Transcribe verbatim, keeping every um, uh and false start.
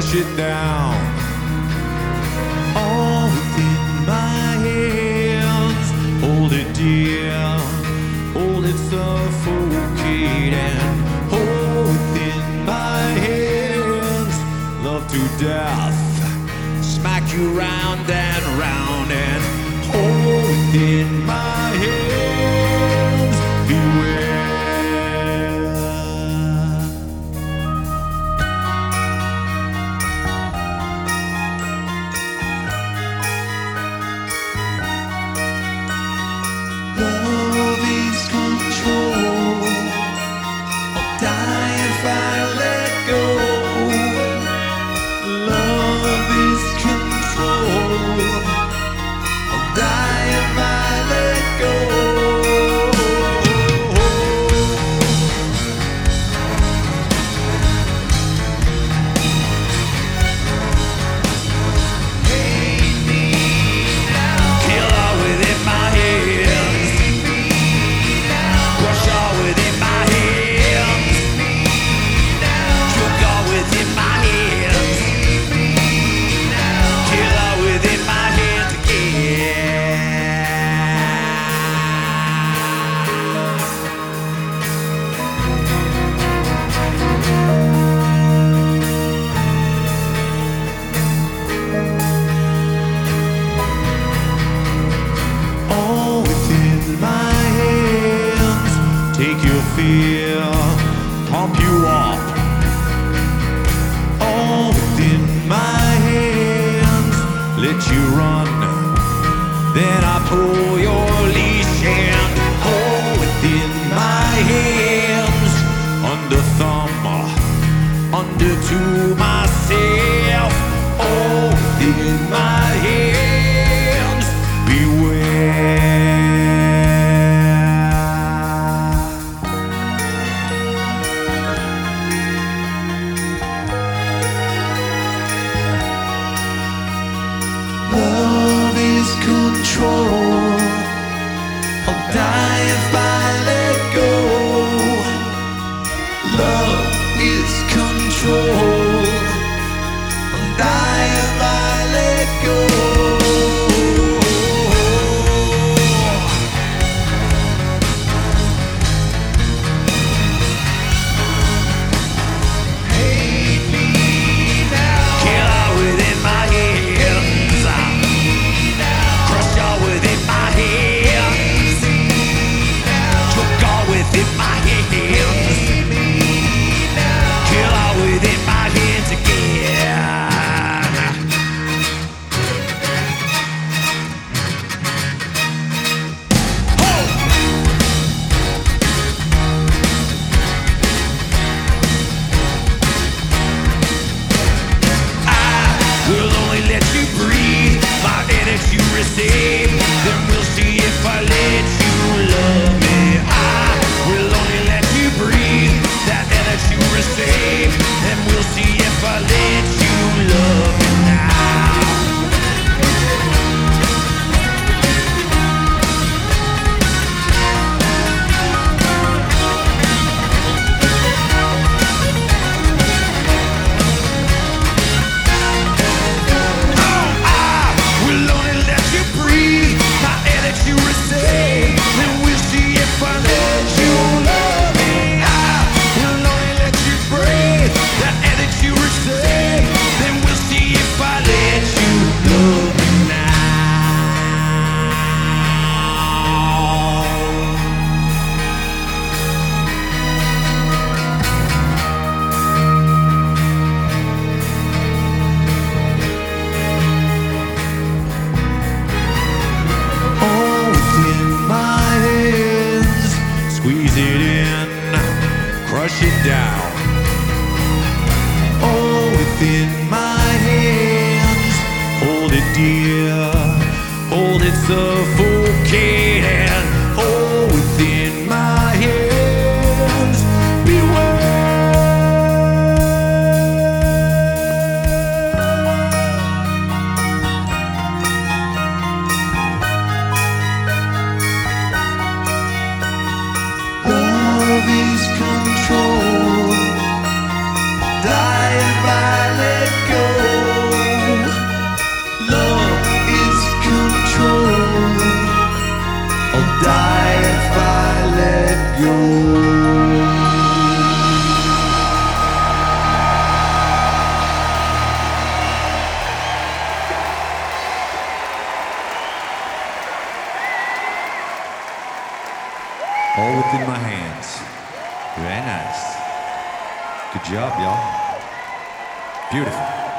crush it down. All within my hands, hold it dear, hold it suffocating. Hold within my hands, love to death, smack you round and round, and hold within my hands, beware. Love is control, I'll die if I let go. Love is control, I'll die if I let go. Hate me now, kill all within my hands, crush all within my hands, choke all within my hands, kill all within my hands again. All within my hands, take your fear, pump you up. All within my hands, let you run, then I pull your leash and hold within my hands, under thumb, under to myself. All within my hands, beware. Love is control, I'll die if I let go. Love is control, I'll die if I let go. Hate me now, kill all within my hands, crush all within my hands, choke all within my hands, kill all within my hands again. We'll only let you breathe my air that you receive, then we'll see if I let you love me. I will only let you breathe that air that you receive, then we'll see if I let you love me now. We'll only let you breathe my air that you receive, then we'll see if I let you love me. I will only let you breathe that air that you receive, then we'll see if I let you love me now. All within my hands, squeeze it in, crush it down. All within my hands, hold it dear, hold it suffocating. All within my hands, beware. Love is control, die if I let go. All within my hands. Very nice. Good job, y'all. Beautiful.